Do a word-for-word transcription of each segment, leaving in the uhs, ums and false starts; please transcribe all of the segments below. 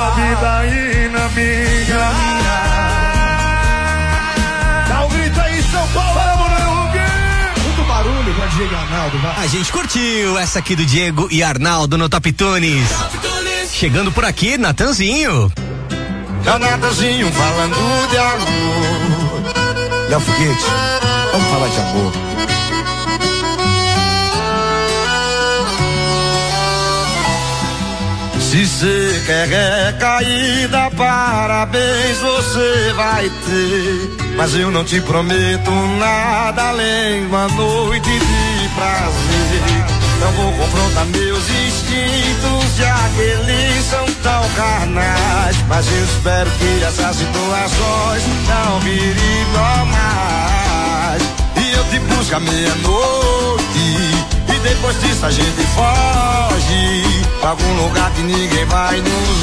tua vida aí na minha. Dá um grito aí, São Paulo. Muito barulho pra Diego e Arnaldo, vai. A gente curtiu essa aqui do Diego e Arnaldo no Top Tunes. Chegando por aqui, Natanzinho. É o Natanzinho falando de amor. Léo Foguete, vamos falar de amor. Se você quer recaída, parabéns você vai ter. Mas eu não te prometo nada além de uma noite de prazer. Não vou confrontar meus instintos, já que eles são tão carnais. Mas eu espero que essas situações não virem normais. E eu te busco à meia-noite, e depois disso a gente foge pra algum lugar que ninguém vai nos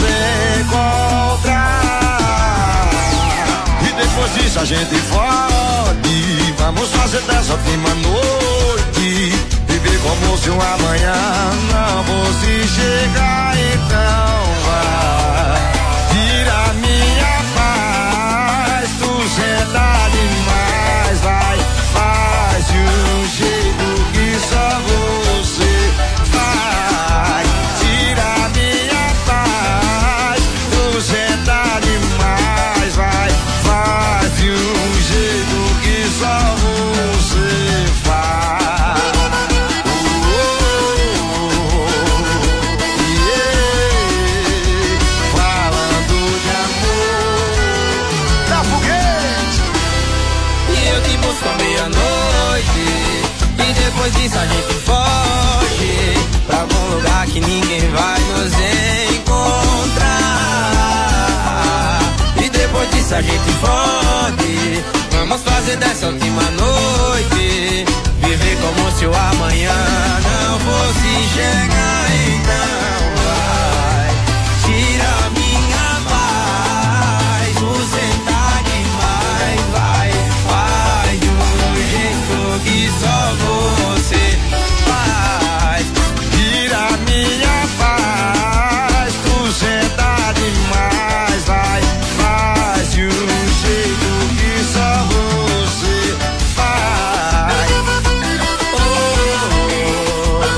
encontrar. E depois disso a gente foge, vamos fazer dessa última noite viver como se um amanhã não fosse chegar. Então vai, tira minha paz, tu senta demais, vai, faz de um jeito que só você faz. Tira minha paz, tu senta demais, vai, faz de um jeito que só você faz. Depois disso a gente foge pra algum lugar que ninguém vai nos encontrar. E depois disso a gente foge, vamos fazer dessa última noite viver como se o amanhã não fosse chegar. Então vai, tira minha paz, você tá demais, vai, faz de um jeito que só você faz. Tira minha paz, tu senta demais, vai, faz de um jeito que só você faz. Oh, oh, oh.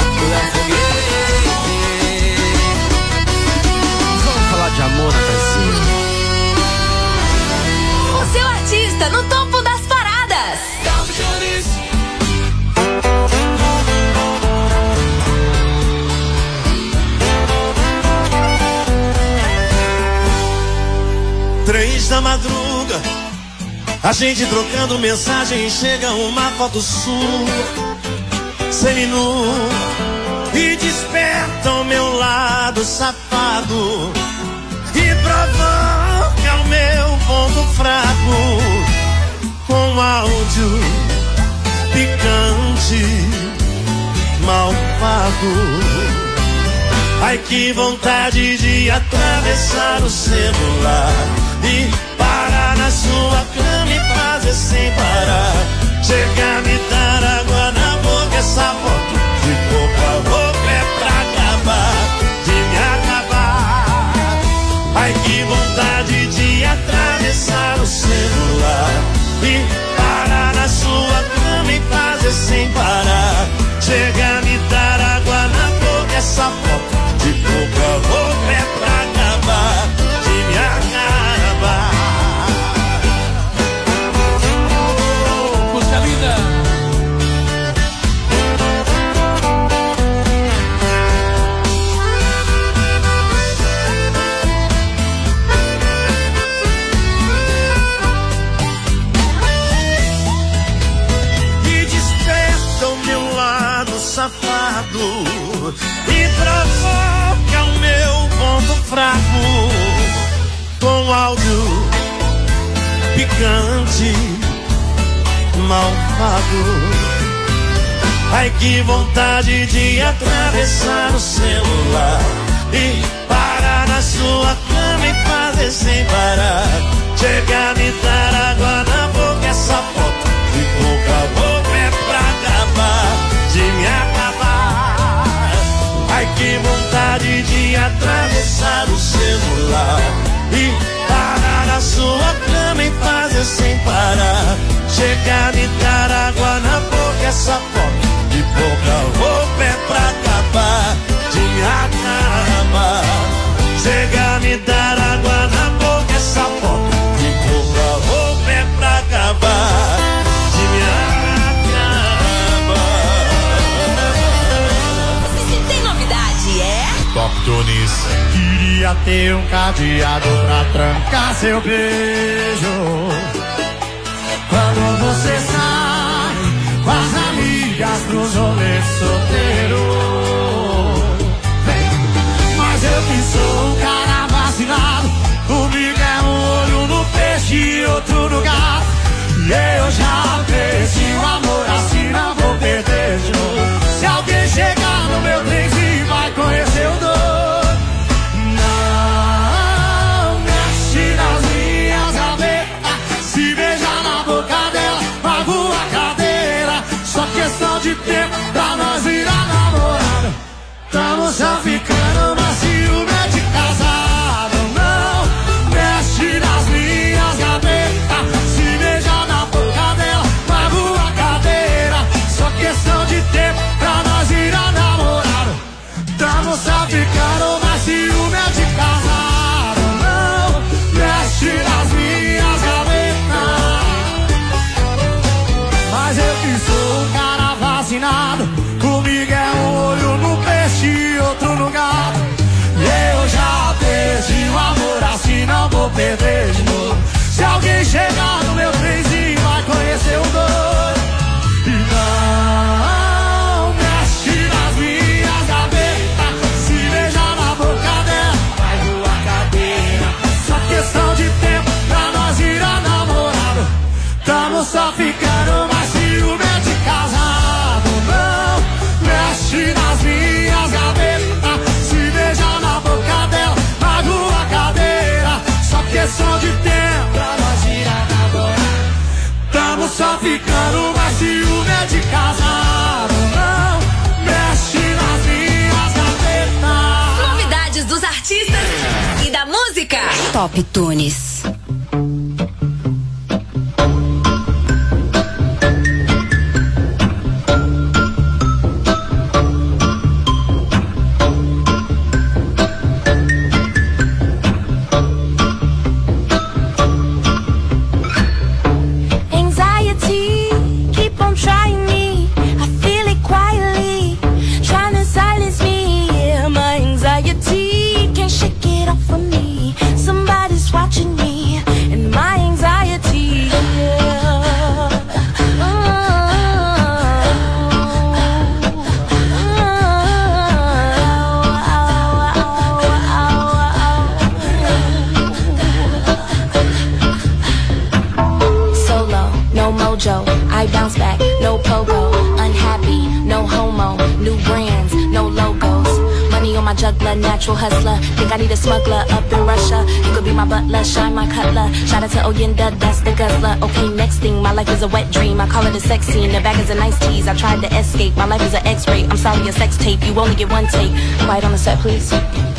Vamos falar de amor, Natanzinho. O seu artista no topo das paradas. Três da madruga, a gente trocando mensagem, chega uma foto sua, seminu, e desperta o meu lado safado, e provoca o meu ponto fraco, com áudio picante, malvado. Ai, que vontade de atravessar o celular e parar na sua cama e fazer sem parar. Chega a me dar água na boca, essa foto de boca a boca é pra acabar, de me acabar. Ai, que vontade de atravessar o celular e parar na sua cama e fazer sem parar. Chega a me dar água na boca, essa foto de boca a boca é pra acabar, de me acabar. Música linda. E desperta o meu lado safado e provoca o meu ponto fraco, com áudio picante, malvado. Ai, que vontade de atravessar o celular e parar na sua cama e fazer sem parar. Chega a me dar água na boca, essa foto de boca a boca é pra acabar, de me acabar. Ai, que vontade de atravessar atravessar o celular e parar na sua cama e fazer sem parar. Chegar e dar água na boca, essa foto de pouca roupa é pra acabar de acabar. Chegar e dar água na boca, essa foto de pouca roupa é pra acabar de me acabar. Se tem novidade, é? Top Tunes. Queria ter um cadeado pra trancar seu beijo. Quando você sai com as amigas pros rolês solteiro. Mas eu que sou um cara vacinado, comigo é um olho no peixe e outro no gato. E eu já perdi o amor, assim não vou perder de novo. Se alguém chegar no meu trenzinho vai conhecer o doido. Não mexe nas minhas gavetas, se beijar na boca dela, mago a cadeira. Só questão de tempo pra nós virar namorado. Tamo só ficando, mas ciúme é de casado. Não mexe nas minhas gavetas, se beijar na boca dela, mago a cadeira. Só questão de tempo pra nós virar namorado. Tamo só ficando, mas ciúme é de casado. Não mexe nas minhas gavetas. Mas eu que sou um cara vacinado, comigo é um olho no peixe e outro no gato. E eu já perdi o amor, assim não vou perder de novo. Se alguém chegar no meu trenzinho vai conhecer o doido. E não mexe nas minhas gavetas, se beijar na boca dela vai voar cadeira. Só questão de tempo pra nós virar namorado. Tamo só ficando, mas ciúme é de casado. Não mexe nas minhas gavetas, se beijar na boca dela, mago a cadeira. Só questão de tempo pra nós virar namorado. Tamo só ficando, mas ciúme é de casado. Não mexe nas minhas gavetas. Novidades dos artistas e da música. Top Tunes. Anxiety, keep on trying me. I feel it quietly, trying to silence me. Yeah, my anxiety can't shake it off of me. Somebody's watching me, and my anxiety. Yeah. Solo, no mojo, I bounce back, no pogo. Unhappy, no homo, new brands, no logos. Money on my juggler, natural hustler. Think I need a smuggler up in Russia. You could be my butler, shine my cutler. Shout out to Oyenda, that's the guzzler. Okay, next thing, my life is a wet dream. I call it a sex scene, the bag is a nice tease. I tried to escape, my life is an X-ray. I'm sorry, a sex tape, you only get one take. Quiet on the set, please.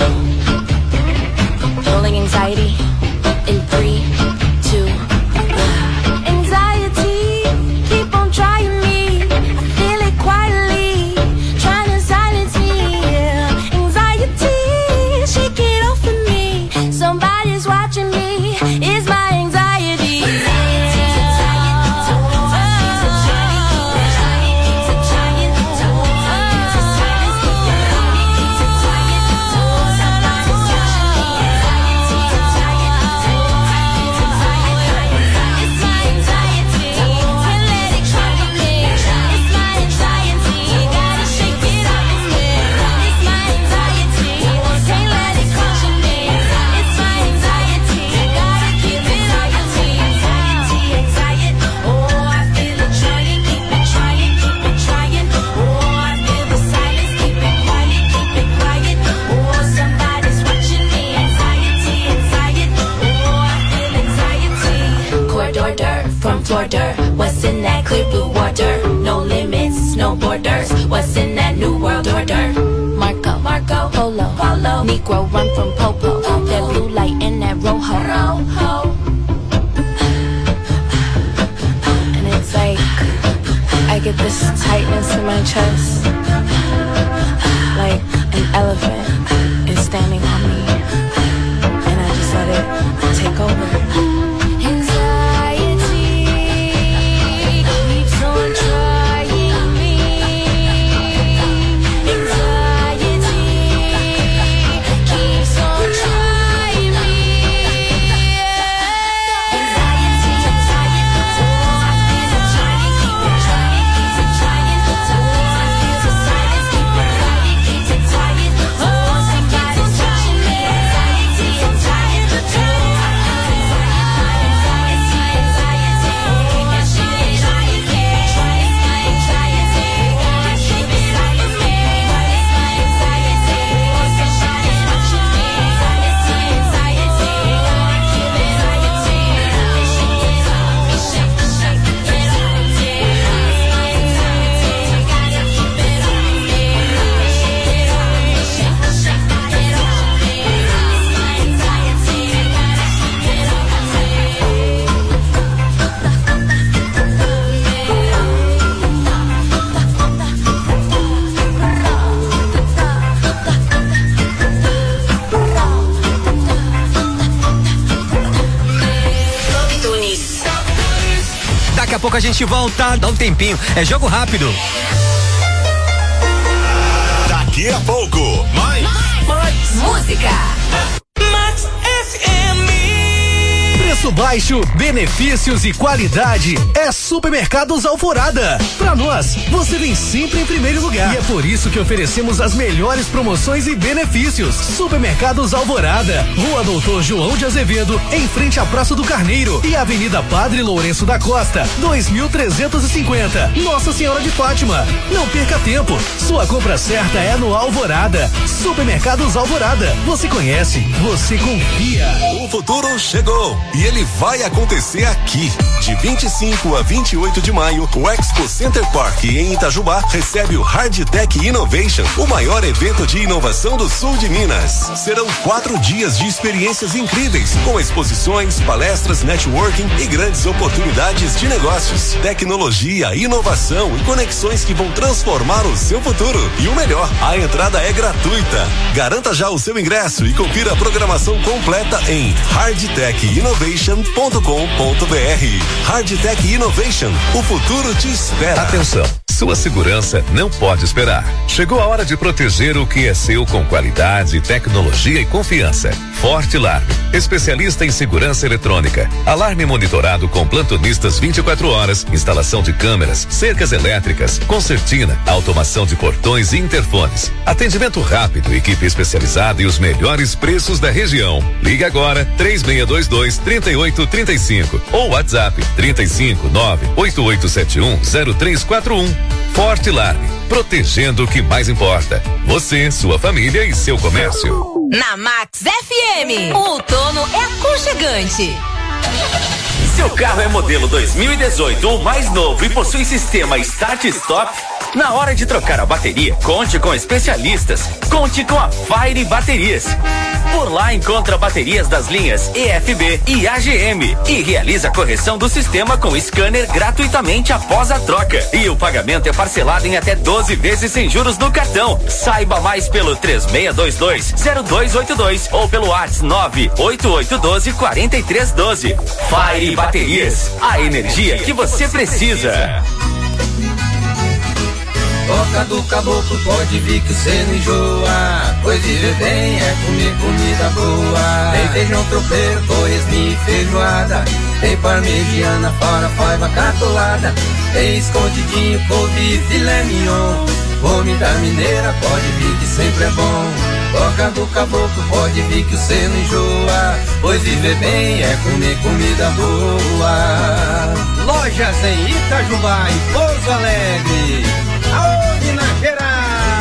Rolling anxiety in three, two, one. Anxiety, keep on trying me. I feel it quietly, trying to silence me. Yeah. Anxiety, shake it off of me. Somebody's watching me. It's my anxiety. polo. polo. Negro run from popo. popo. That blue light in that rojo. rojo. And it's like I get this tightness in my chest, like an elephant is standing on me, and I just let it take over. Daqui a pouco a gente volta, dá um tempinho, é jogo rápido. Daqui a pouco, mais, mais, mais. Música. Max F M. Preço baixo, benefícios e qualidade é Supermercados Alvorada. Pra nós, você vem sempre em primeiro lugar. E é por isso que oferecemos as melhores promoções e benefícios. Supermercados Alvorada, Rua Doutor João de Azevedo, em frente à Praça do Carneiro, e Avenida Padre Lourenço da Costa, dois mil trezentos e cinquenta. Nossa Senhora de Fátima. Não perca tempo. Sua compra certa é no Alvorada. Supermercados Alvorada. Você conhece, você confia. O futuro chegou e ele vai acontecer aqui. De vinte e cinco a vinte e oito de maio, o Expo Center Park em Itajubá recebe o Hardtech Innovation, o maior evento de inovação do sul de Minas. Serão quatro dias de experiências incríveis, com exposições, palestras, networking e grandes oportunidades de negócios, tecnologia, inovação e conexões que vão transformar o seu futuro. E o melhor, a entrada é gratuita. Garanta já o seu ingresso e confira a programação completa em hardtech innovation ponto com ponto b r. Hardtech Innovation, o futuro te espera. Atenção, sua segurança não pode esperar. Chegou a hora de proteger o que é seu com qualidade, tecnologia e confiança. Fortilarme, especialista em segurança eletrônica. Alarme monitorado com plantonistas vinte e quatro horas, instalação de câmeras, cercas elétricas, concertina, automação de portões e interfones. Atendimento rápido, equipe especializada e os melhores preços da região. Ligue agora três seis dois dois, três oito três cinco ou WhatsApp trinta e cinco, nove oito oito sete um, zero três quatro um. Fortilarme, protegendo o que mais importa. Você, sua família e seu comércio. Na Max F M, o outono é aconchegante. Seu carro é modelo dois mil e dezoito ou mais novo e possui sistema Start Stop? Na hora de trocar a bateria, conte com especialistas. Conte com a Fire Baterias. Por lá encontra baterias das linhas E F B e A G M e realiza a correção do sistema com scanner gratuitamente após a troca. E o pagamento é parcelado em até doze vezes sem juros no cartão. Saiba mais pelo três seis dois dois, zero dois oito dois ou pelo WhatsApp nove oito oito um dois, quatro três um dois. Fire Baterias, a energia que você precisa. Toca do caboclo, pode vir que cê não enjoa. Pois viver bem é comer comida boa. Tem feijão tropeiro, torresminho e feijoada. Tem parmegiana, farofa, catolada. Tem escondidinho, couve e filé mignon. Comida mineira, pode vir que sempre é bom. Toca do caboclo, pode vir que cê não enjoa. Pois viver bem é comer comida boa. Lojas em Itajubá e Pouso Alegre. Aonde na Gerais?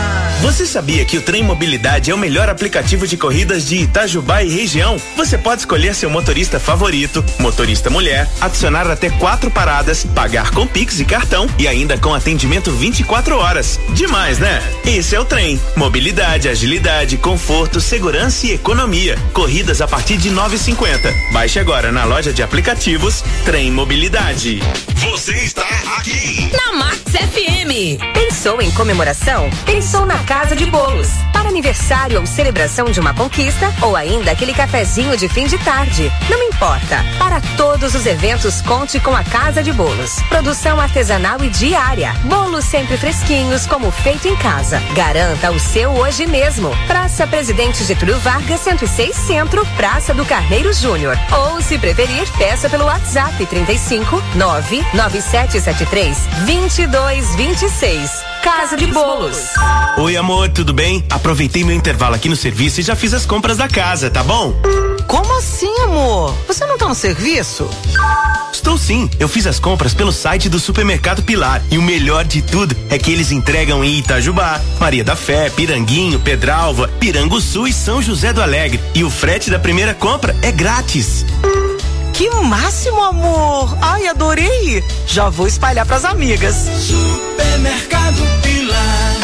Você sabia que o Trem Mobilidade é o melhor aplicativo de corridas de Itajubá e região? Você pode escolher seu motorista favorito, motorista mulher, adicionar até quatro paradas, pagar com Pix e cartão e ainda com atendimento vinte e quatro horas. Demais, né? Esse é o Trem. Mobilidade, agilidade, conforto, segurança e economia. Corridas a partir de nove e cinquenta. Baixe agora na loja de aplicativos Trem Mobilidade. Você está aqui na Max F M. Pensou em comemoração? Pensou na Casa de Bolos. Para aniversário ou celebração de uma conquista ou ainda aquele cafezinho de fim de tarde. Não importa. Para todos os eventos, conte com a Casa de Bolos. Produção artesanal e diária. Bolos sempre fresquinhos, como feito em casa. Garanta o seu hoje mesmo. Praça Presidente Getúlio Vargas, cento e seis Centro, Praça do Carneiro Júnior. Ou, se preferir, peça pelo WhatsApp trinta e cinco, nove nove sete sete três, dois dois dois seis. Casa de Bolos. Oi, amor, tudo bem? Aproveitei meu intervalo aqui no serviço e já fiz as compras da casa, tá bom? Como assim, amor? Você não tá no serviço? Estou sim, eu fiz as compras pelo site do Supermercado Pilar e o melhor de tudo é que eles entregam em Itajubá, Maria da Fé, Piranguinho, Pedralva, Piranguçu e São José do Alegre. E o frete da primeira compra é grátis. Que máximo, amor! Ai, adorei! Já vou espalhar pras amigas. Supermercado Pilar.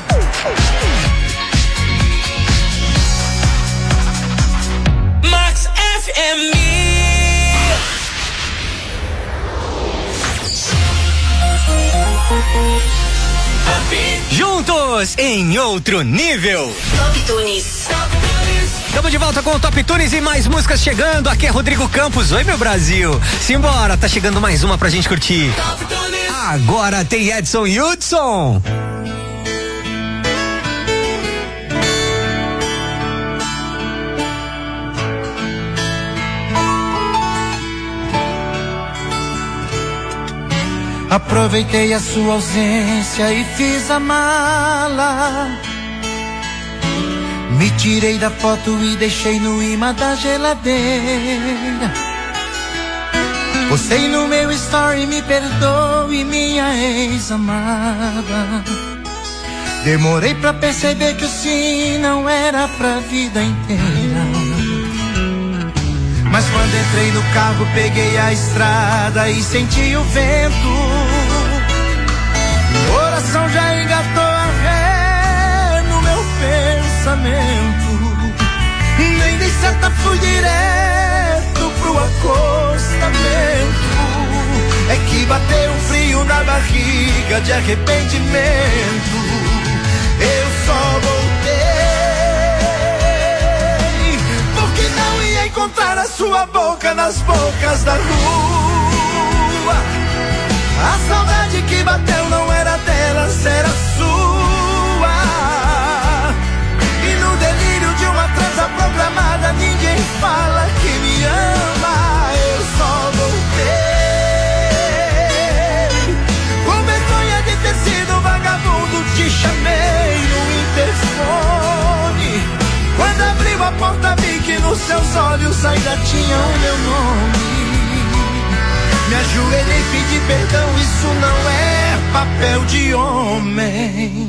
Max F M. Juntos em outro nível. Top Tunes. Estamos de volta com o Top Tunes e mais músicas chegando. Aqui é Rodrigo Campos. Oi, meu Brasil. Simbora, tá chegando mais uma pra gente curtir. Agora tem Edson Hudson. Aproveitei a sua ausência e fiz a mala. Me tirei da foto e deixei no imã da geladeira. Postei no meu story, me perdoe, minha ex-amada. Demorei pra perceber que o sim não era pra vida inteira. Mas quando entrei no carro, peguei a estrada e senti o vento. O coração já engatou a ré no meu pensamento. Nem dei seta, fui direto pro acostamento. É que bateu um frio na barriga de arrependimento. Eu só voltei porque não ia encontrar a sua boca nas bocas da rua. A saudade que bateu não era delas, era sua. E no delírio de uma transa programada, ninguém fala que me ama. Eu só voltei com vergonha de ter sido vagabundo. Te chamei no interfone. Quando abriu a porta, vi que nos seus olhos ainda tinha o meu nome. Me ajoelhei e pedi perdão, isso não é papel de homem.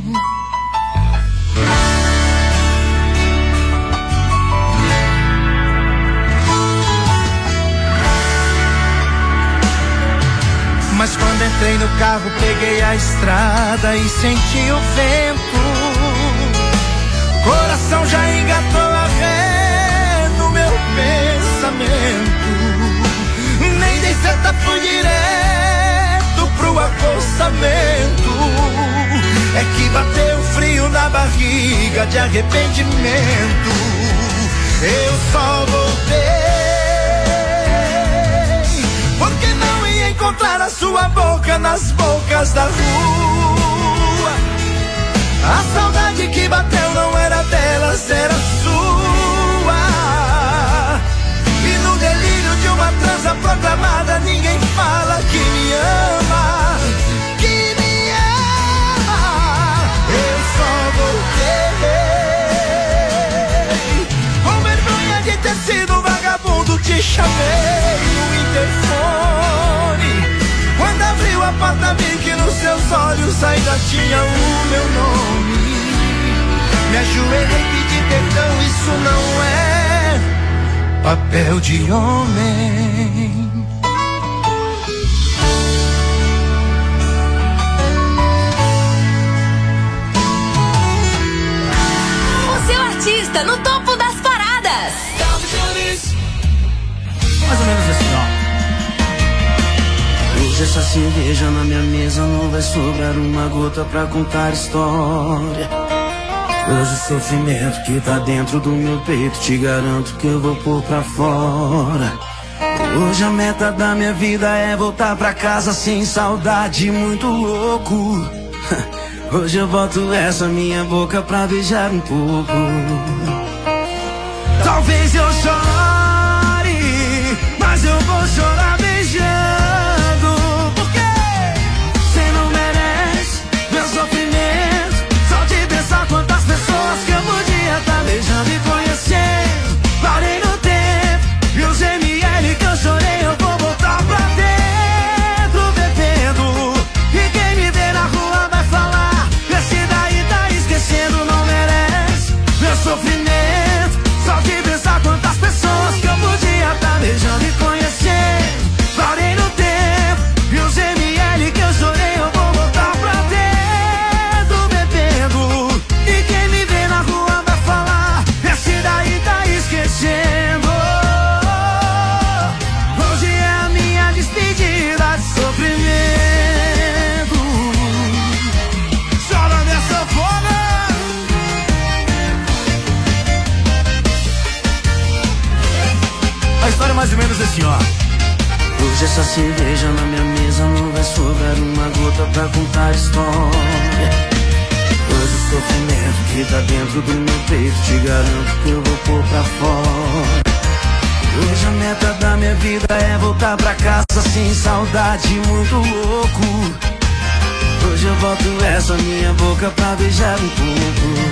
Mas quando entrei no carro, peguei a estrada e senti o vento. Coração já engatou a ré no meu pensamento. Nem dei seta, fui direto pro acostamento. É que bateu frio na barriga de arrependimento. Eu só voltei porque não ia encontrar a sua boca nas bocas da rua. A saudade que bateu não era delas, era sua. E no delírio de uma transa programada, ninguém fala que me ama, que me ama. Eu só voltei com vergonha de ter sido vagabundo. Te chamei no interfone. Quando abriu a porta, vi que nos seus olhos ainda tinha o meu nome. Me ajoelhei e pedi perdão, isso não é papel de homem. O seu artista no topo das paradas. Mais ou menos assim, ó. Hoje essa cerveja na minha mesa não vai sobrar uma gota pra contar história. Hoje o sofrimento que tá dentro do meu peito te garanto que eu vou pôr pra fora. Hoje a meta da minha vida é voltar pra casa sem saudade, muito louco. Hoje eu boto essa minha boca pra beijar um pouco. Talvez eu chore, mas eu vou chorar beijando. Porque cê não merece meu sofrimento. Só de pensar quantas pessoas que eu podia tá beijando e conhecendo. Parei no tempo e os M L que eu chorei eu vou voltar pra dentro bebendo. E quem me vê na rua vai falar: esse daí tá esquecendo, não merece meu sofrimento. Só de pensar quantas pessoas que eu podia tá beijando e conhecendo. Parei no tempo e os M L que eu chorei eu vou voltar pra dentro bebendo. E quem me vê na rua vai falar: esse daí tá esquecendo. Hoje é a minha despedida de sofrimento. Chora nessa folha. A história é mais ou menos assim, ó. Hoje essa cerveja na minha mesa não vai sobrar uma gota pra contar história. Hoje o sofrimento que tá dentro do meu peito te garanto que eu vou pôr pra fora. Hoje a meta da minha vida é voltar pra casa sem saudade, muito louco. Hoje eu boto essa minha boca pra beijar um pouco.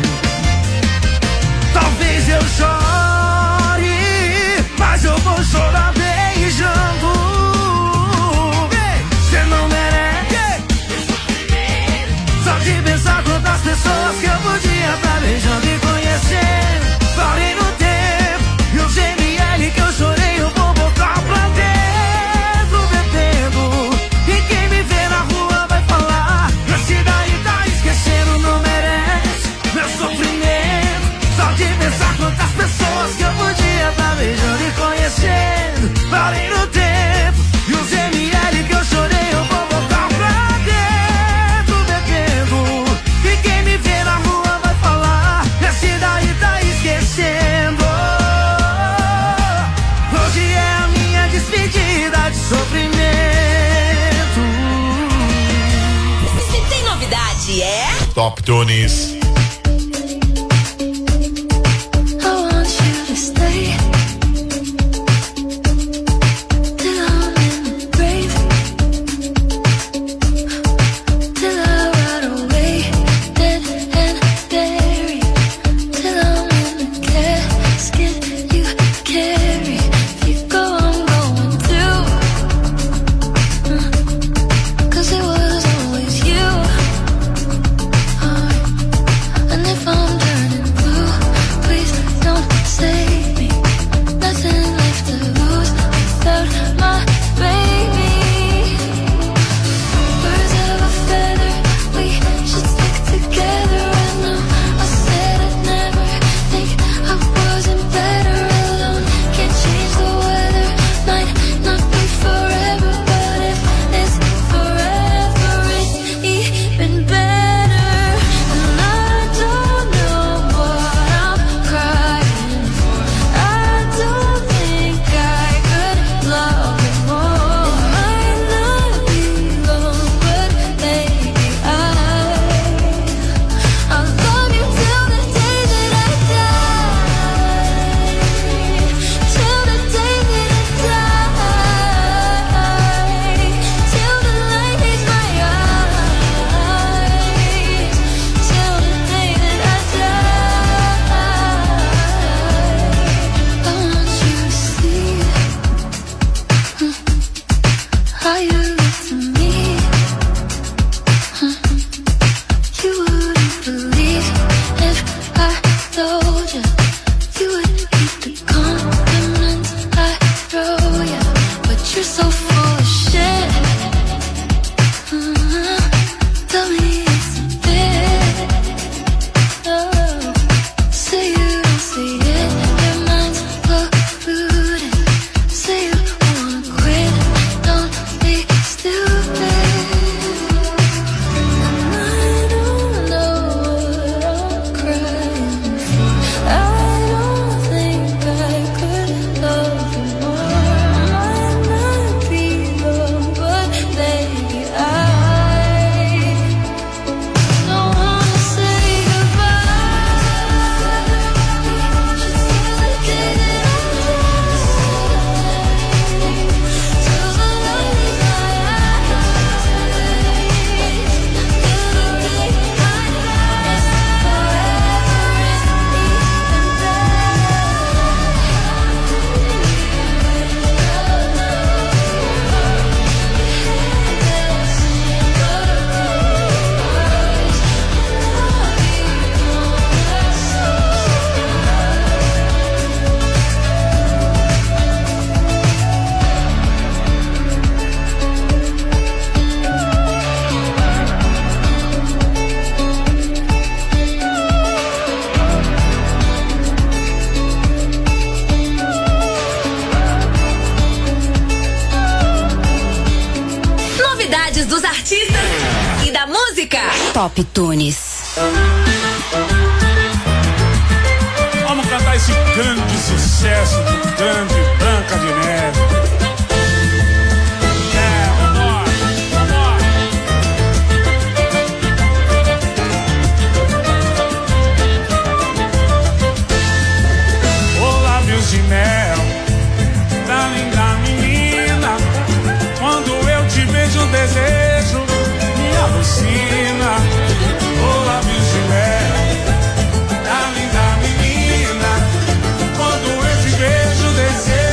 Talvez eu chore, mas eu vou chorar beijando. Cê não merece. Só de pensar quantas pessoas que eu podia tá beijando e conhecendo. Parei no tempo e os M L que eu chorei eu vou voltar pra dentro bebendo. E quem me vê na rua vai falar: esse daí tá esquecendo, não merece meu sofrimento. Só de pensar quantas pessoas que eu podia tá beijando e conhecendo. Parei no tempo e os M L que eu chorei eu vou voltar pra dentro bebendo. E quem me vê na rua vai falar: esse daí tá esquecendo. Hoje é a minha despedida de sofrimento. Se tem novidade, é Top Tunes. Top Tunes. Vamos cantar esse grande sucesso do grande Branca de Neve. É, vambora, vambora. Ô lábios de mel, da linda menina, quando eu te vejo o desejo me alucina. Ô lábios de mel, da linda menina, quando eu te vejo o desejo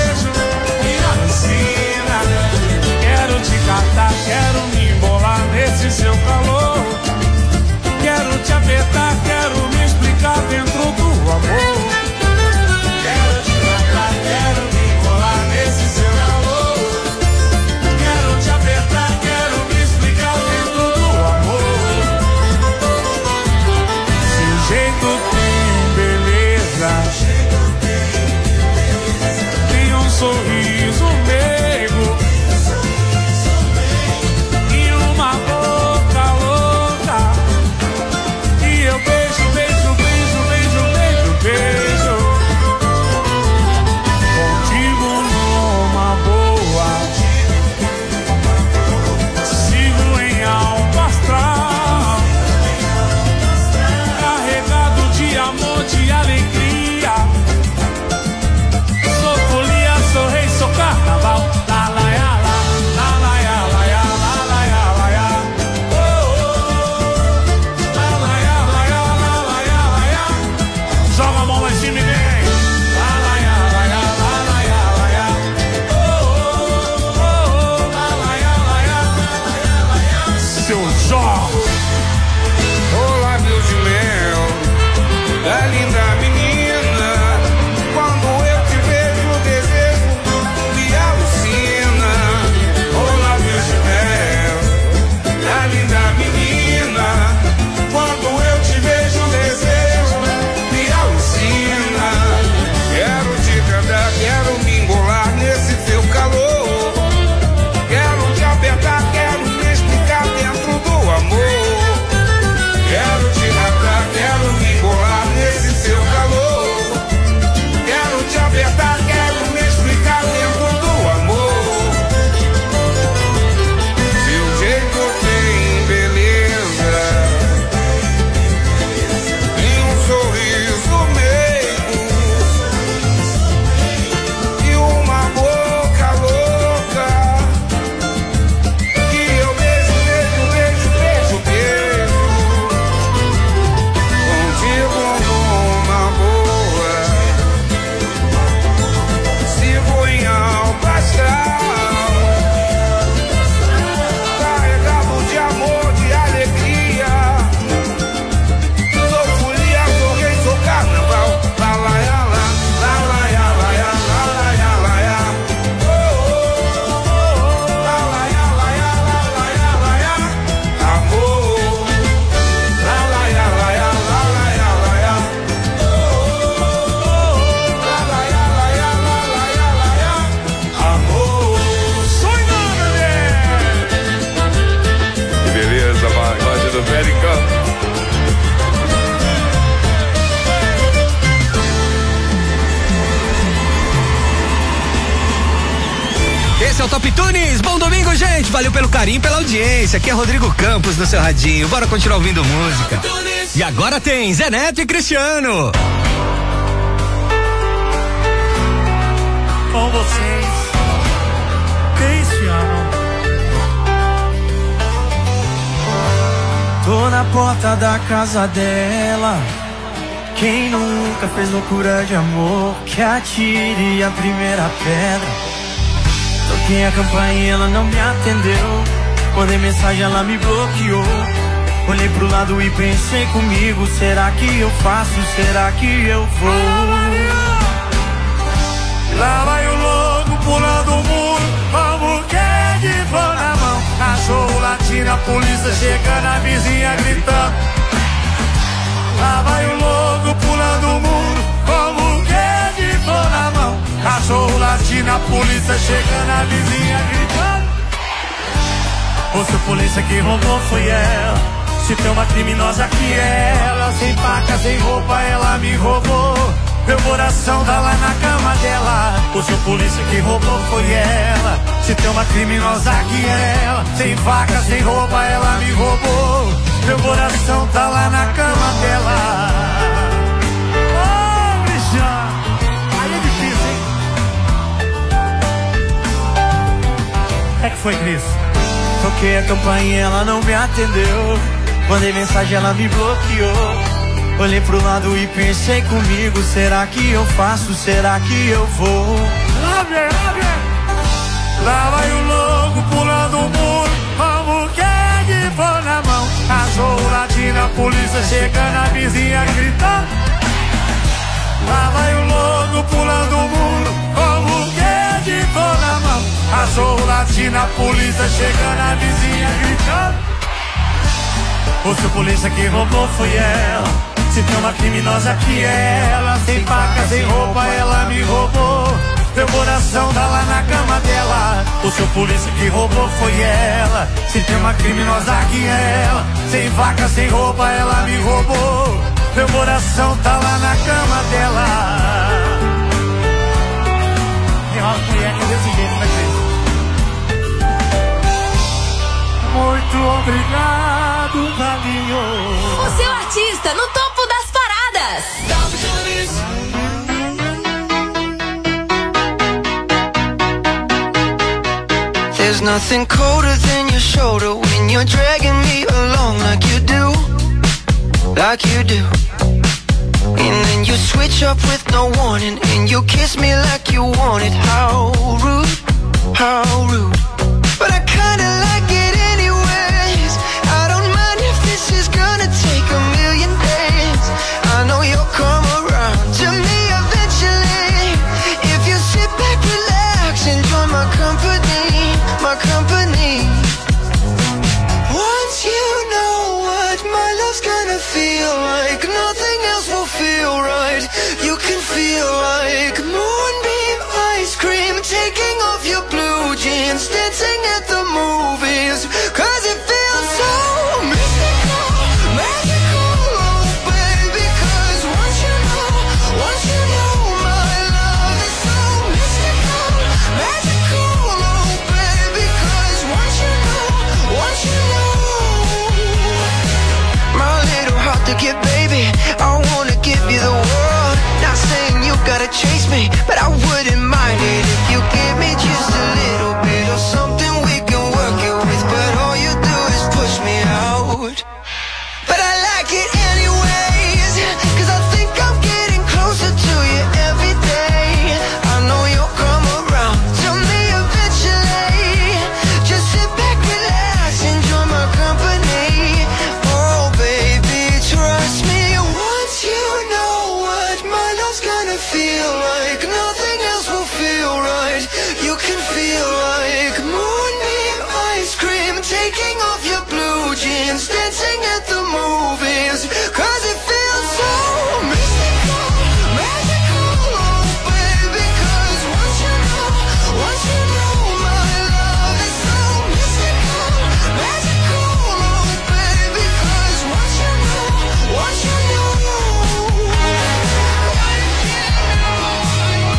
Top Tunes. Bom domingo, gente. Valeu pelo carinho, pela audiência. Aqui é Rodrigo Campos no seu radinho. Bora continuar ouvindo música. E agora tem Zé Neto e Cristiano. Com vocês, Cristiano. Tô na porta da casa dela. Quem nunca fez loucura de amor, que atire a primeira pedra. Toquei a campainha, ela não me atendeu. Mandei mensagem, ela me bloqueou. Olhei pro lado e pensei comigo, será que eu faço, será que eu vou? Lá vai o louco pulando o muro, como quer de pão na mão. Cachorro latindo, a polícia chegando, a vizinha gritando. Lá vai o louco pulando o muro, como quer de pão na mão. Cachorro latindo, a polícia chegando, a vizinha gritando. Ou se a polícia que roubou foi ela, se tem uma criminosa que é ela. Sem faca, sem roupa, ela me roubou. Meu coração tá lá na cama dela. O seu polícia que roubou foi ela. Se tem uma criminosa que é ela. Sem faca, sem roupa, ela me roubou. Meu coração tá lá na cama dela. Ô, Cristiano, aí é difícil, hein? É que foi, Cris? Toquei a campainha, ela não me atendeu. Mandei mensagem, ela me bloqueou. Olhei pro lado e pensei comigo, será que eu faço, será que eu vou? Lá vem, lá vem. Lá vai o louco pulando o muro, como quer de pão na mão. Cachorro latindo, a polícia chegando, a vizinha gritando. Lá vai o louco pulando o muro, como quer de pão na mão. Cachorro latindo, a polícia chegando, a vizinha gritando. O seu polícia que roubou foi ela. Se tem uma criminosa que é ela. Sem faca, sem roupa, ela me roubou. Meu coração tá lá na cama dela. O seu polícia que roubou foi ela. Se tem uma criminosa que é ela. Sem faca, sem roupa, ela me roubou. Meu coração tá lá na cama dela. Tem uma mulher que é desse jeito, vai ser. Muito obrigado, caminho. O seu artista no topo das paradas. There's nothing colder than your shoulder when you're dragging me along like you do, like you do. And then you switch up with no warning and you kiss me like you want it. How rude, how rude. But I kinda like it anyways. I don't mind if this is gonna take a million days. I know you'll come around to me eventually. If you sit back, relax, enjoy my company, my company. Once you know what my love's gonna feel like, nothing else will feel right. You can feel like moonbeam ice cream, taking off your blue jeans, dancing at the movies, cause it feels so mystical, magical, oh baby, cause once you know, once you know my love is so mystical, magical, oh baby, cause once you know, once you know. My little heart to get, baby, I wanna give you the world. Not saying you gotta chase me, but I wouldn't mind it if you give me just a little bit of something we can work it with. But all you do is push me out. But I like it anyways, cause I think I'm getting closer to you every day. I know you'll come around to me eventually. Just sit back, relax, enjoy my company. Oh baby, trust me. Once you know what my love's gonna feel like, nothing else will feel right. You can feel like moonbeam ice cream, taking off your blue jeans, dancing at the movies, cause it feels so mystical, magical, oh baby, cause once you know, once you know my love is so mystical, magical, oh baby, cause once you know, once you know.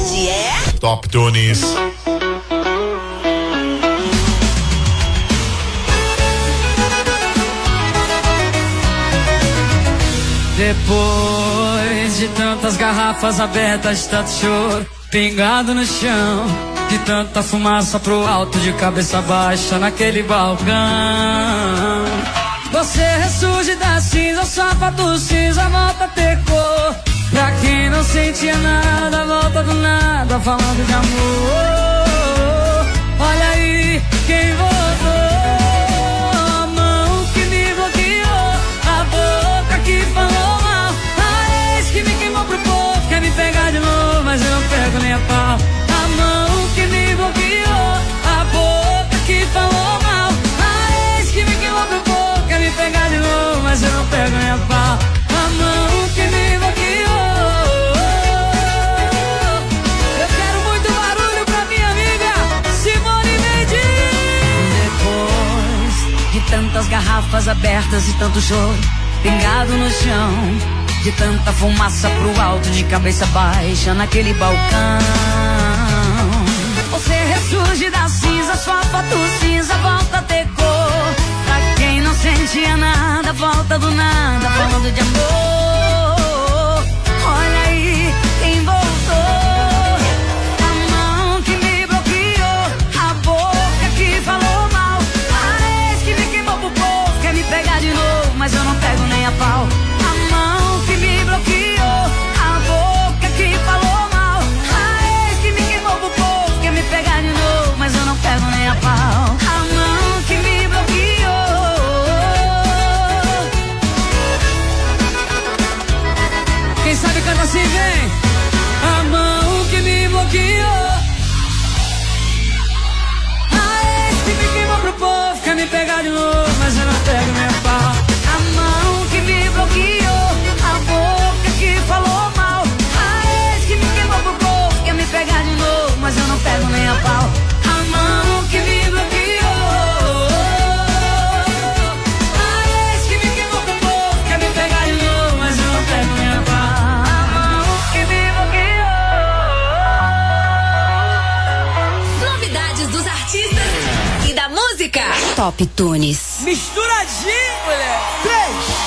novidade é Top Tunes. Depois de tantas garrafas abertas, de tanto choro pingado no chão, de tanta fumaça pro alto, de cabeça baixa naquele balcão, você ressurge da cinza, o sapato cinza volta a ter cor. Pra quem não sentia nada, volta do nada, falando de amor. Olha aí quem voltou, a mão que me bloqueou, a boca que falou mal, a ex que me queimou pro povo, quer me pegar de novo, mas eu não pego nem a pau. A mão que me bloqueou, a boca que falou mal, a ex que me queimou pro povo, quer me pegar de novo, mas eu não pego nem a pau. A mão que me bloqueou. Eu quero muito barulho pra minha amiga Simone Mendes. Depois de tantas garrafas abertas e tanto choro pingado no chão, de tanta fumaça pro alto, de cabeça baixa naquele balcão, você ressurge da cinza, sua foto cinza volta a ter cor. Pra quem não sentia nada, volta do nada, falando de amor. Olha aí quem voltou, a mão que me bloqueou, a boca que falou mal, a ex que me queimou pro povo, quer me pegar de novo, mas eu não pego nem a pau. A mão que me bloqueou, a boca que falou mal, a ex que me queimou pro povo, quer me pegar de novo, mas eu não pego nem a pau. A mão que me bloqueou. Quem sabe canta assim, vem. A mão que me bloqueou, a ex que me queimou pro povo, quer me pegar de novo, mas eu não pego nem a pau. A mão que me bloqueou, a boca que falou mal, a ex que me queimou pro povo, quer me pegar de novo, mas eu não pego nem a pau. A mão que me bloqueou, a ex que me queimou pro povo, quer me pegar de novo, mas eu não pego nem a pau. A mão que me bloqueou. Novidades dos artistas e da música. Top Tunes. Misturadinho, mulher. Três.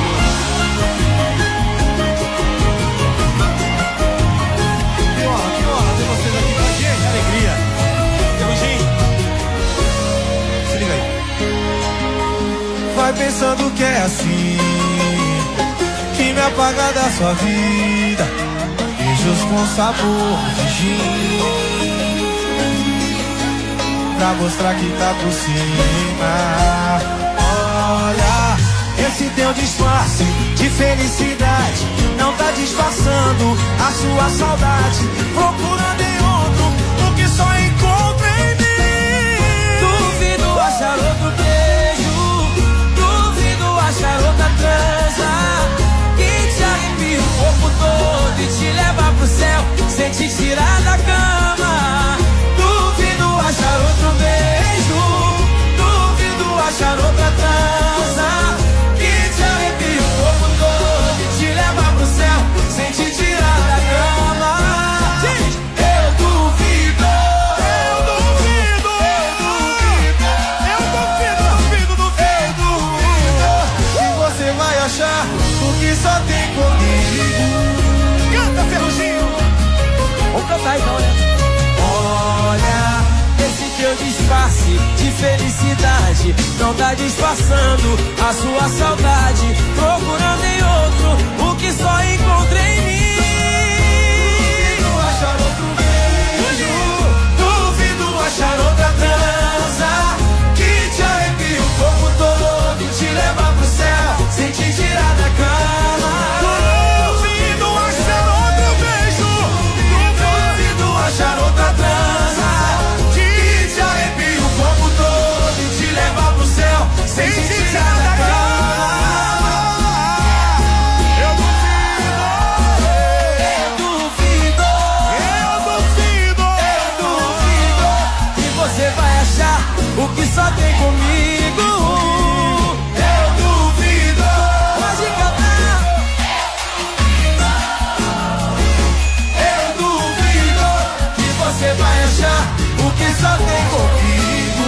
Vai pensando que é assim, que me apaga da sua vida, beijos com sabor de gin, pra mostrar que tá por cima. Olha, esse teu disfarce de felicidade não tá disfarçando a sua saudade, procurando em outro o que só encontra em mim. Duvido achar outro beijo, achar outra trança que te arrepia o corpo todo e te leva pro céu sem te tirar da cama. Duvido achar outro beijo, duvido achar outra trança que te arrepia o corpo todo e te leva pro céu sem te tirar da cama. Eu duvido, eu duvido, eu duvido, eu duvido, duvido, duvido. Você vai achar o que só tem comigo. Canta, Ferruginho. Vamos cantar então, né? Olha, esse teu disfarce de felicidade não tá disfarçando a sua saudade, procurando em outro o que só encontrei em mim. Duvido achar outro beijo, duvido achar outra trança que te arrepia o corpo todo e te leva pro céu sem te tirar da cama. Duvido achar outro beijo, duvido achar outra trança que te arrepia o corpo todo e te leva pro céu sem te tirar da cama. Eu duvido, eu duvido, eu duvido, eu duvido que você vai achar o que só tem comigo. Eu duvido, só tem comigo.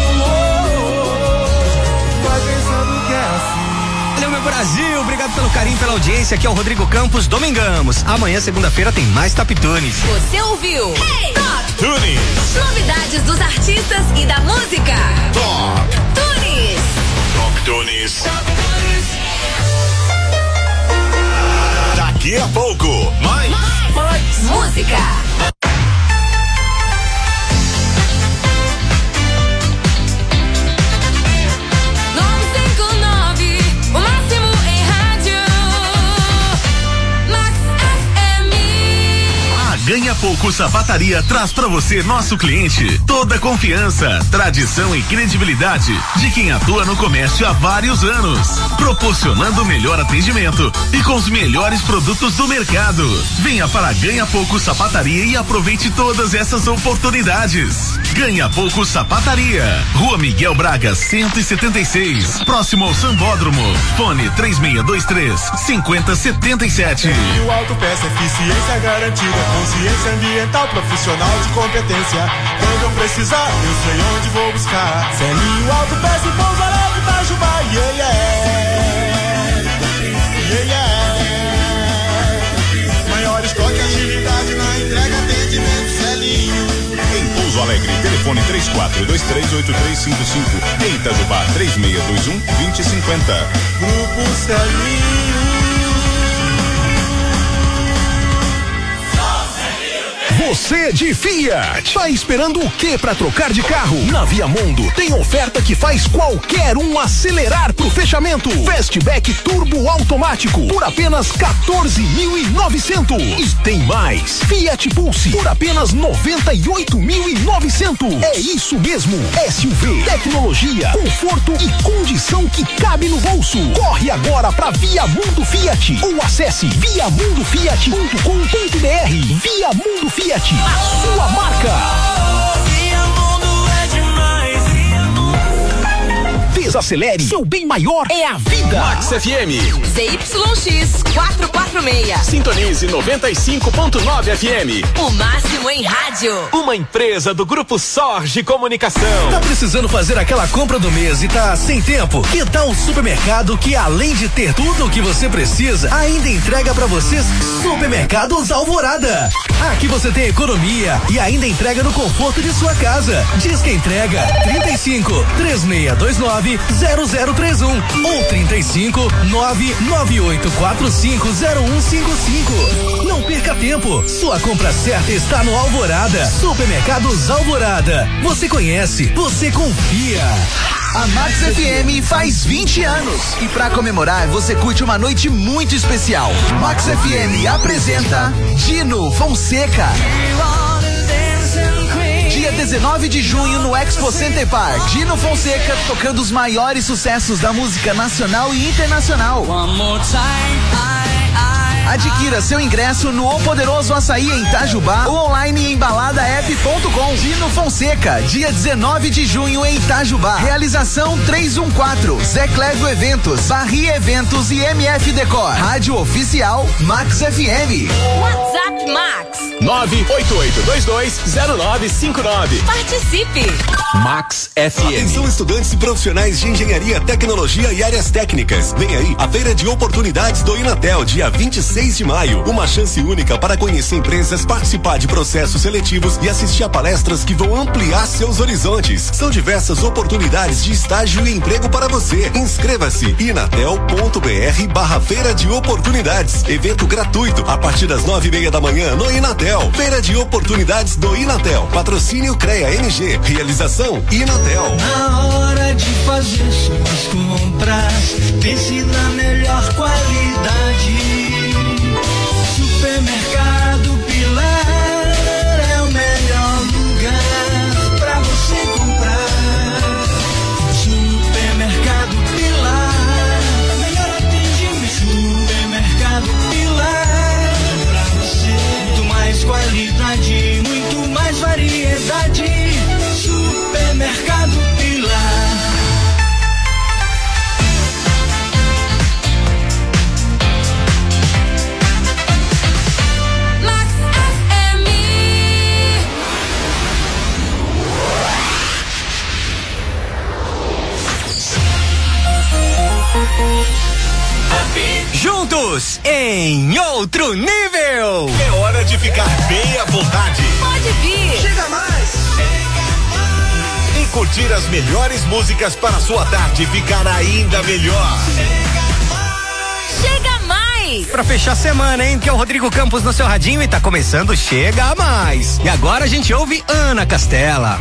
Vai pensando que é assim. Valeu, meu Brasil, obrigado pelo carinho, pela audiência. Aqui é o Rodrigo Campos, Domingamos. Amanhã, segunda-feira, tem mais Top Tunes. Você ouviu? Hey! Top Tunes. Novidades dos artistas e da música. Top Tunes. Top Tunes. Daqui a pouco, mais, mais, mais música. Ganha Pouco Sapataria traz pra você, nosso cliente, toda a confiança, tradição e credibilidade de quem atua no comércio há vários anos, proporcionando o melhor atendimento e com os melhores produtos do mercado. Venha para Ganha Pouco Sapataria e aproveite todas essas oportunidades. Ganha Pouco Sapataria, Rua Miguel Braga, cento e setenta e seis, próximo ao Sambódromo. Fone três seis dois três, cinco zero sete sete. E o Autopeça, eficiência garantida, consciência ambiental, profissional de competência. Quando eu precisar, eu sei onde vou buscar. Celinho Autopeça e Pouso Alegre, Itajubá, yeah, yeah. Yeah, yeah. Maior estoque, agilidade na entrega, atendimento, Celinho. Em Pouso Alegre, telefone três quatro dois três oito três cinco cinco. Em Itajubá, três seis dois um, dois zero cinco zero. Grupo Celinho. Você de Fiat, tá esperando o que pra trocar de carro? Na Viamundo tem oferta que faz qualquer um acelerar pro fechamento. Fastback Turbo Automático por apenas quatorze mil e novecentos. E tem mais, Fiat Pulse por apenas noventa e oito mil e novecentos. É isso mesmo, S U V, tecnologia, conforto e condição que cabe no bolso. Corre agora pra Viamundo Fiat ou acesse via mundo fiat ponto com ponto br. Viamundo Fiat, a sua marca. Desacelere, seu bem maior é a vida. Max F M. Z Y X quatrocentos e quarenta e seis. Sintonize noventa e cinco ponto nove F M. O máximo em rádio. Uma empresa do Grupo Sorge Comunicação. Tá precisando fazer aquela compra do mês e tá sem tempo? Que tal o supermercado que, além de ter tudo o que você precisa, ainda entrega pra vocês Supermercados Alvorada. Aqui você tem economia e ainda entrega no conforto de sua casa. Diz que entrega trinta e cinco, três seis dois nove, zero zero três um ou trinta e cinco, nove nove oito quatro cinco zero um cinco cinco. Não perca tempo. Sua compra certa está no Alvorada. Supermercados Alvorada. Você conhece, você confia. A Max F M faz vinte anos e pra comemorar você curte uma noite muito especial. Max F M apresenta Dino Fonseca. Dia dezenove de junho no Expo Center Park. Dino Fonseca tocando os maiores sucessos da música nacional e internacional. Adquira seu ingresso no O Poderoso Açaí em Itajubá ou online em balada f ponto com. Dino Fonseca, dia dezenove de junho em Itajubá. Realização trezentos e quatorze, Zé Clédio Eventos, Barri Eventos e M F Decor. Rádio Oficial Max F M. WhatsApp Max nove oito oito dois dois zero nove cinco nove. Participe. Max F M. Atenção, estudantes e profissionais de engenharia, tecnologia e áreas técnicas. Vem aí a Feira de Oportunidades do Inatel, dia vinte e seis de maio. Uma chance única para conhecer empresas, participar de processos seletivos e assistir a palestras que vão ampliar seus horizontes. São diversas oportunidades de estágio e emprego para você. Inscreva-se inatel.br barra Feira de Oportunidades. Evento gratuito a partir das nove e meia da manhã no Inatel. Feira de Oportunidades do Inatel. Patrocínio CREA M G. Realização Inatel. Na hora de fazer suas compras, pense na melhor qualidade. Supermercado Pilar é o melhor lugar pra você comprar. Supermercado Pilar, melhor atendimento. Supermercado Pilar, pra você muito mais qualidade, muito mais variedade. Supermercado Pilar. Juntos em outro nível. É hora de ficar bem à vontade. Pode vir. Chega mais. E curtir as melhores músicas para a sua tarde ficar ainda melhor. Chega mais. Pra fechar a semana, hein? Que é o Rodrigo Campos no seu radinho e tá começando Chega Mais. E agora a gente ouve Ana Castela.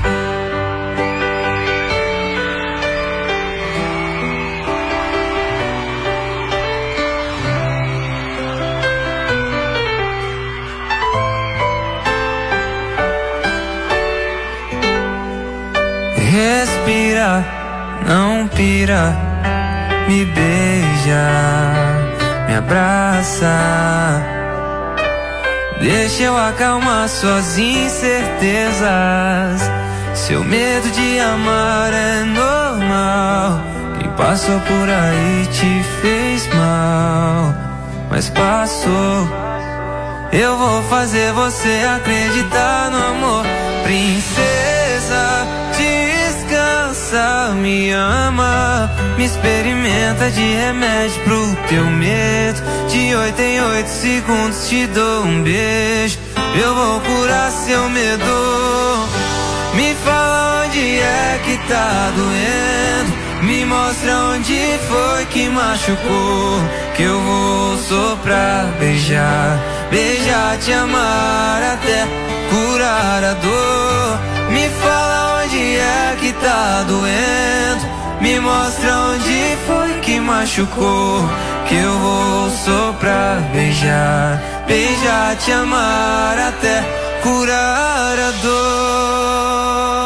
Respira, não pira, me beija, me abraça. Deixa eu acalmar suas incertezas. Seu medo de amar é normal. Quem passou por aí te fez mal, mas passou. Eu vou fazer você acreditar no amor, princesa. Descansa, me ama, me experimenta de remédio pro teu medo. De oito em oito segundos te dou um beijo. Eu vou curar seu medo. Me fala onde é que tá doendo, me mostra onde foi que machucou, que eu vou soprar, beijar, beijar, te amar até curar a dor. Me fala onde é que tá doendo, me mostra onde foi que machucou, que eu vou soprar, beijar, beijar, te amar até curar a dor.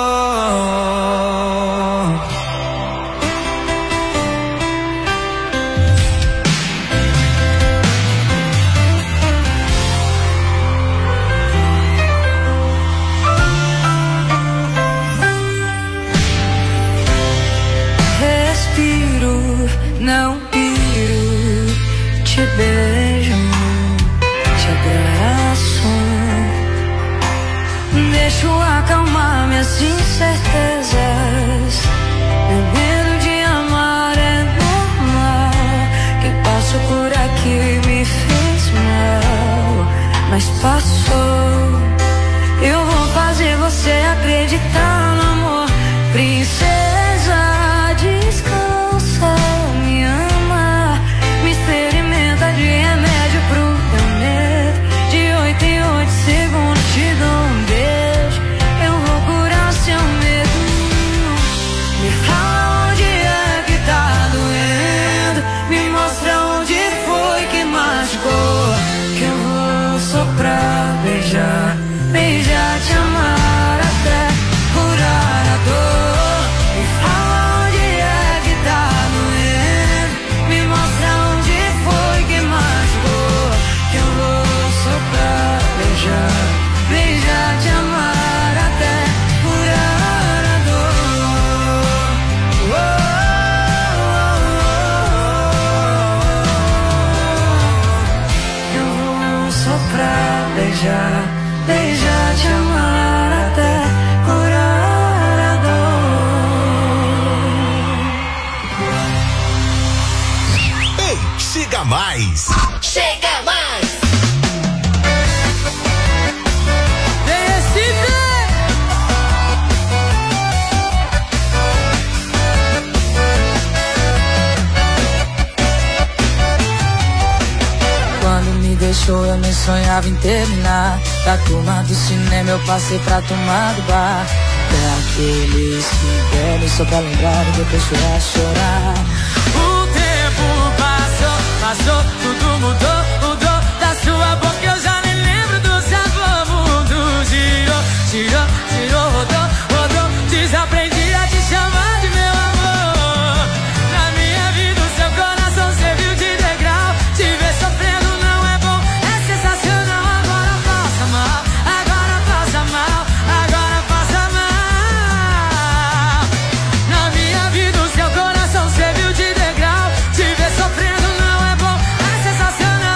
Não piro, te beijo, te abraço. Deixo acalmar minhas incertezas. Meu medo de amar é normal. Quem passou por aqui me fez mal, mas passou. Eu vou fazer você acreditar no amor, princesa. Descansa, me ama, me experimenta de remédio pro teu medo. De oito em oito segundos te dou um beijo. Eu vou curar seu medo. Me fala onde é que tá doendo, me mostra onde foi que machucou, que eu vou soprar, beijar, beijar, te amar até curar a dor. Beijar, te amar até curar a dor. Oh, oh, oh, oh. Eu vou soprar, beijar, beijar, te amar até curar a dor. Ei, chega mais! Chega mais! Deixou, eu nem sonhava em terminar. Da turma do cinema eu passei pra turma do bar. É aqueles que bebem só pra lembrar e depois chorar, chorar. O tempo passou, passou, tudo mudou, mudou. Da sua boca eu já nem lembro do sabor. Mundo girou, girou, girou, rodou, rodou. Desaprendi a te chamar de meu amor. Na minha vida o seu coração serviu de degrau. Te ver sofrendo sofrendo não é bom, é sensacional.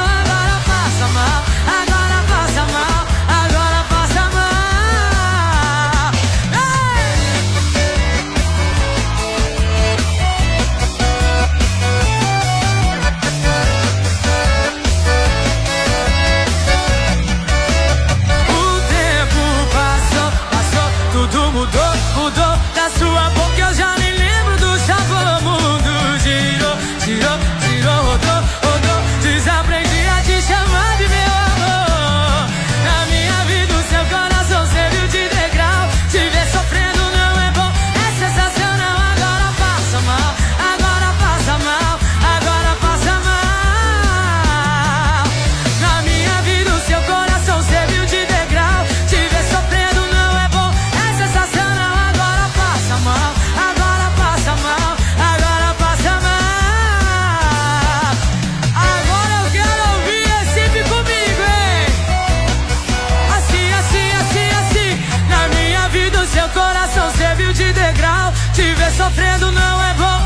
sofrendo não é bom.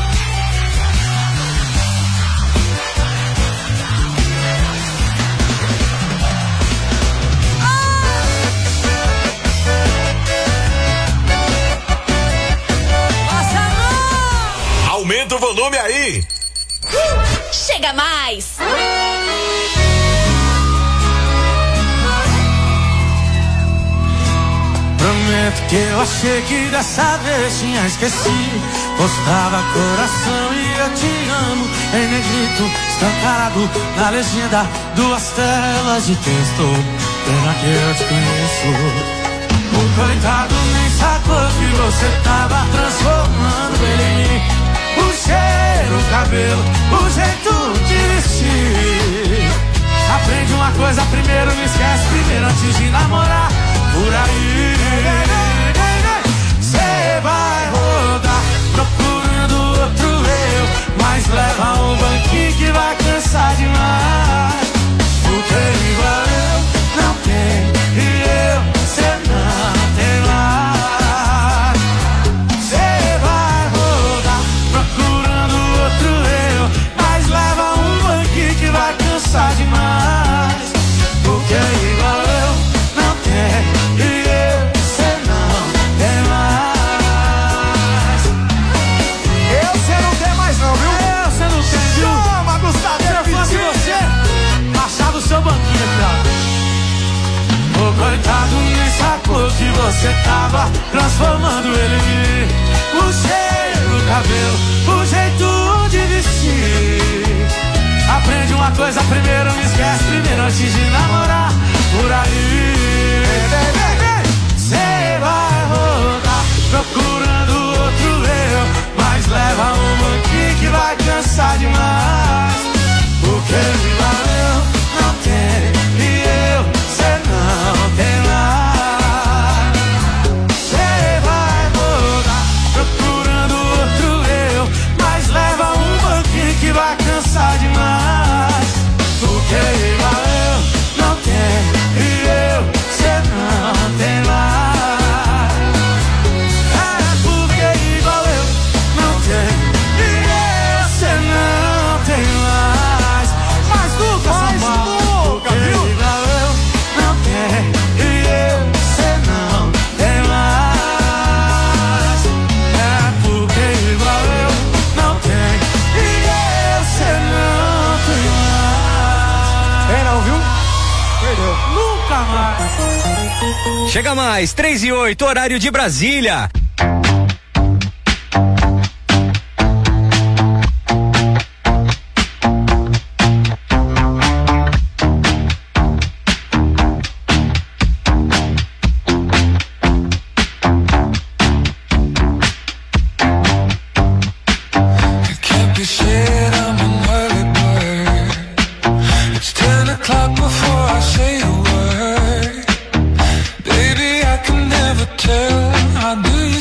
Aumenta o volume aí. Uh, chega mais. Prometo que eu achei que dessa vez tinha esquecido. Postava coração e eu te amo em negrito, estampado na legenda, duas telas de texto. Pena que eu te conheço. O coitado nem sacou que você tava transformando ele em mim. O cheiro, o cabelo, o jeito de vestir. Aprende uma coisa primeiro, não esquece primeiro antes de namorar. Por aí cê vai rodar procurando outro eu, mas leva um banquinho que vai cansar demais. Porque igual eu não tem e eu cê não tem mais. Cê vai rodar procurando outro eu, mas leva um banquinho que vai cansar demais. Porque igual eu não tem e eu cê não tem mais. Eu cê não tem mais não, viu? Eu cê não tem, viu? Chama, Gustavo. Se eu fosse você, achava o seu banquinho aqui, ó. O coitado nem sacou que você tava transformando ele em mim. O cheiro, o cabelo, o jeito de vestir. Aprende uma coisa primeiro, não esquece primeiro antes de namorar. Por aí cê vai rodar procurando outro eu, mas leva um banquinho que vai cansar demais. Porque igual eu não tenho e eu cê não tem mais. Cê vai rodar procurando outro eu, mas leva um banquinho que vai cansar demais. Porque igual eu não tenho e eu cê não tem mais. É porque igual eu não tenho e eu cê não tem mais. Mas nunca mais nunca, viu? Igual eu não tenho e eu cê não tem mais. É porque igual eu não tenho e eu cê não tem mais. Tem não, viu? Perdeu. Nunca mais. Chega mais, três e oito, horário de Brasília. Can't be shit, I'm an early bird. It's ten o'clock before I say a word. Baby, I can never tell. How do you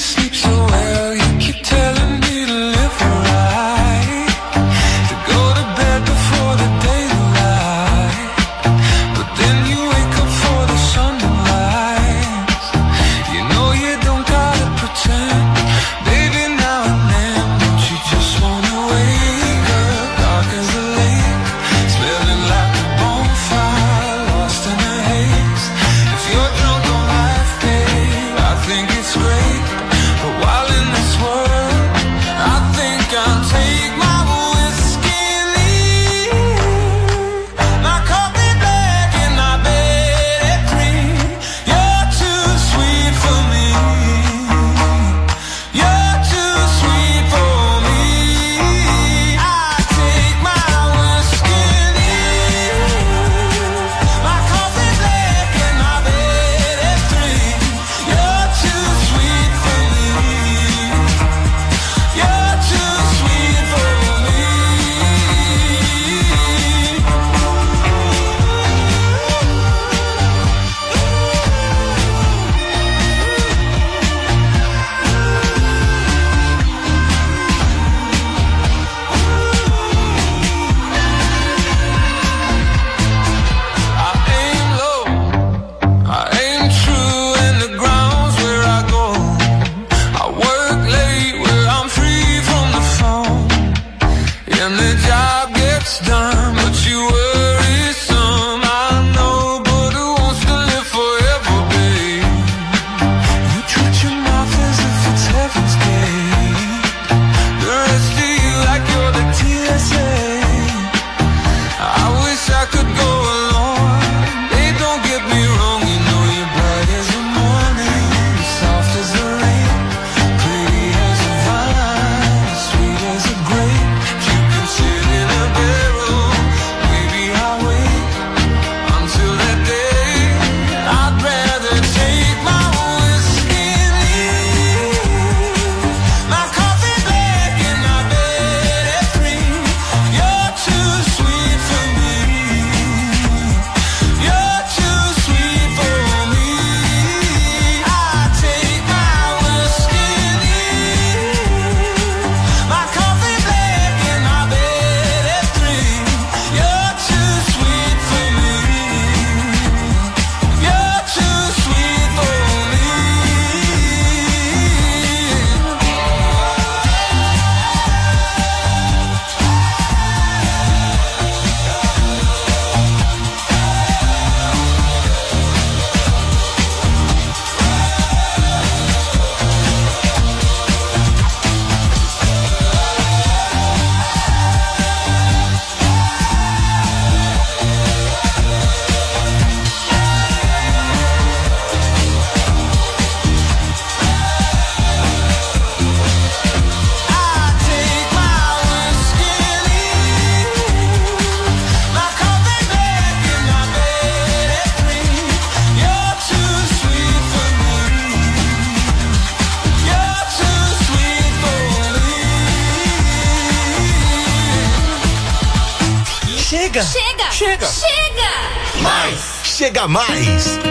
Chega! Chega! Chega! Chega! Mais! Chega mais!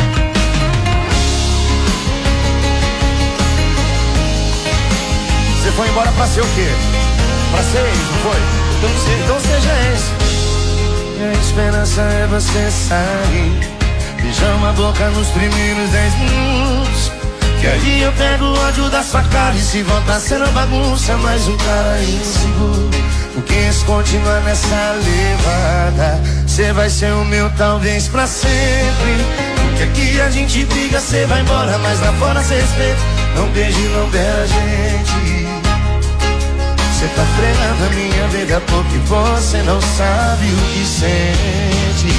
Você foi embora pra ser o quê? Pra ser ex, não foi? Então, se, Então seja ex. minha esperança é você sair, beijar uma boca nos primeiros dez minutos, que aí eu pego o ódio da sua cara. E se voltar sendo bagunça, mais um cara inseguro. Porque se continuar nessa levada, cê vai ser o meu talvez pra sempre. Porque aqui a gente briga, cê vai embora, mas lá fora cê respeita. Não beije, não beija a gente. Cê tá frenando a minha vida porque você não sabe o que sente.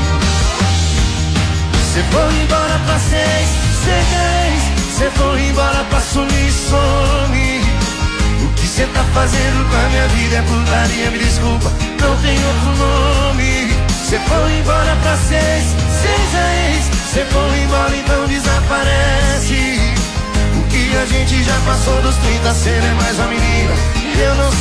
Cê foi embora pra seis, seis. Cê foi embora pra sumir e some. O que cê tá fazendo com a minha vida é putaria, me desculpa, não tem outro nome. Cê foi embora pra seis, seis a ex. Cê foi embora, então desaparece. O que a gente já passou dos trinta, cê não é mais uma menina. Eu não